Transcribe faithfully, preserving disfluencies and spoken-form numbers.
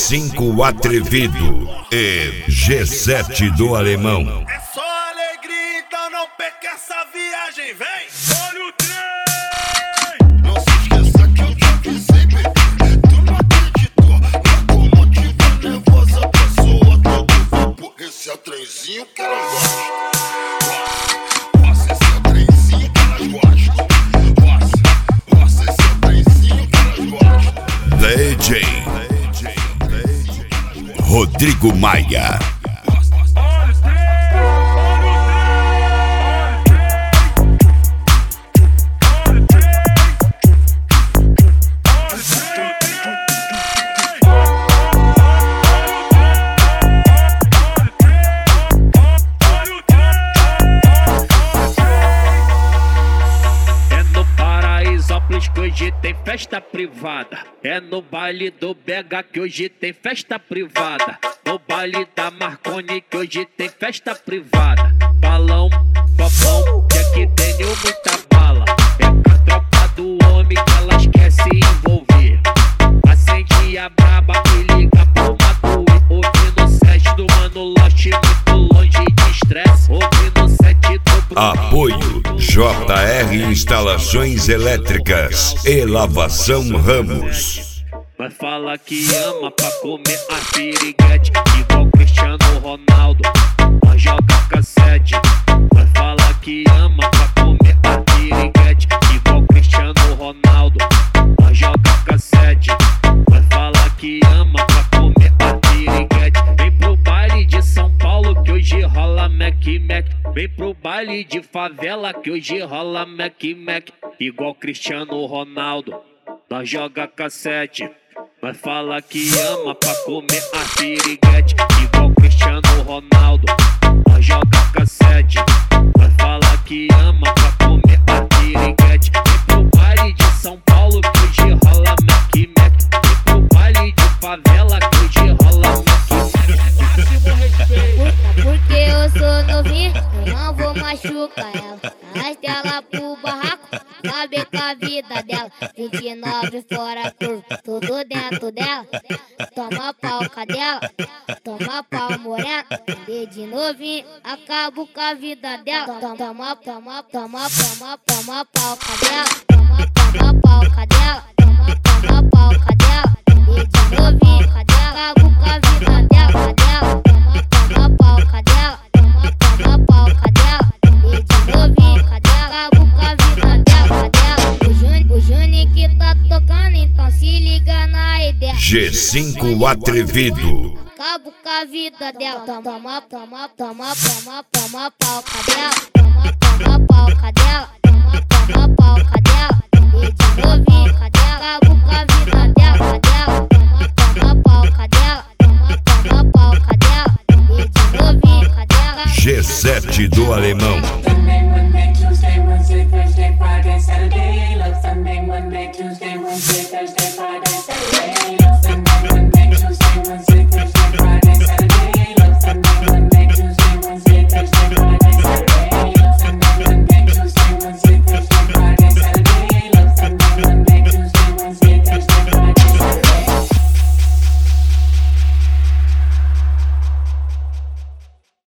cinco Atrevido e G sete do Alemão. É só alegria, então não perca essa viagem, vem! Olha o trem! Não se esqueça que eu te avisei, bebê. Tu não acreditou, locomotiva nervosa, pessoa todo vapor. Esse é o trenzinho que elas gostam. Nossa, esse é o trenzinho que elas gostam. Nossa, nossa, esse é o trenzinho que elas gostam. D J Rodrigo Maia. Que hoje tem festa privada. É no baile do B H que hoje tem festa privada. No baile da Marconi que hoje tem festa privada. Balão, copão, que aqui tem muita bala. É a tropa do homem que elas quer se envolver. Acende a braba e liga pro Matuê. Ouvindo o set do Mano Lost, muito longe de estresse. Ouvindo o set do Apoio J R Instalações Elétricas e Lavação Ramos. Mas fala que ama pra comer a piriguete, igual Cristiano Ronaldo, mas joga cassete. Mas fala que ama pra comer a piriguete, igual Cristiano Ronaldo, mas joga cassete. Mas fala que ama pra comer a piriguete. Vem pro baile de São Paulo que hoje rola Mac Mac. Vem pro baile de favela que hoje rola Mac Mac. Igual Cristiano Ronaldo, nós joga cassete. Mas fala que ama pra comer a piriguete, igual Cristiano Ronaldo, nós joga cassete. Mas fala que ama pra comer a piriguete. Vem pro baile de São Paulo que hoje rola Mac Mac. Vem pro baile de favela que hoje rola Mac Mac. Porque eu sou novinho, eu não vou machucar ela. Arrasta ela pro barraco, sabe com a vida dela. vinte e nove fora curva, tudo dentro dela. Toma pau cadela, toma pau morena. Desde novinho, acabo com a vida dela. Toma, toma, toma, toma, toma, toma pau cadela. Toma, toma pau cadela, toma, toma pau cadela. Desde novinho, cadela, acabo com a vida dela. Cadela, toma, toma pau cadela. Toma, toma pau cadela. Desde novinho, cadela, acabo com a vida dela. Cadela, o Júnior, o Júnior que tá tocando, então se liga na ideia. G cinco Atrevido. Acabo com a vida dela. Toma, toma, toma, toma, toma, toma pau cadela. Toma, toma pau cadela. Toma, toma pau cadela. Desde novinho, cadela, acabo com a vida dela. Cadela, toma, toma pau cadela. Toma, toma pau cadela. Desde novinho, cadela. G sete do Alemão. Sunday, Monday, Tuesday, Wednesday, Thursday, Friday, Saturday. Love Sunday, Monday, Tuesday, Wednesday, Thursday, Friday, Saturday.